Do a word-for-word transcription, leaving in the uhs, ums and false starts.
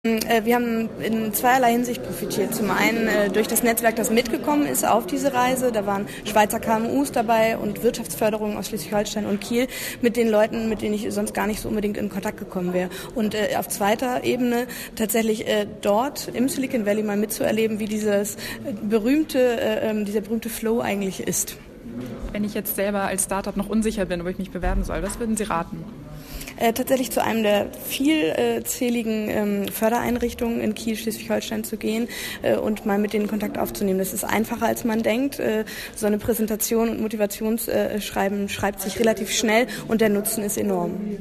Wir haben in zweierlei Hinsicht profitiert. Zum einen durch das Netzwerk, das mitgekommen ist auf diese Reise. Da waren Schweizer K M Us dabei und Wirtschaftsförderung aus Schleswig-Holstein und Kiel mit den Leuten, mit denen ich sonst gar nicht so unbedingt in Kontakt gekommen wäre. Und äh, auf zweiter Ebene tatsächlich äh, dort im Silicon Valley mal mitzuerleben, wie dieses berühmte, äh, dieser berühmte Flow eigentlich ist. Wenn ich jetzt selber als Startup noch unsicher bin, ob ich mich bewerben soll, was würden Sie raten? Äh, tatsächlich zu einem der vielzähligen ähm, Fördereinrichtungen in Kiel, Schleswig-Holstein zu gehen äh, und mal mit denen Kontakt aufzunehmen. Das ist einfacher, als man denkt. Äh, so eine Präsentation und Motivationsschreiben äh, schreibt sich relativ schnell und der Nutzen ist enorm.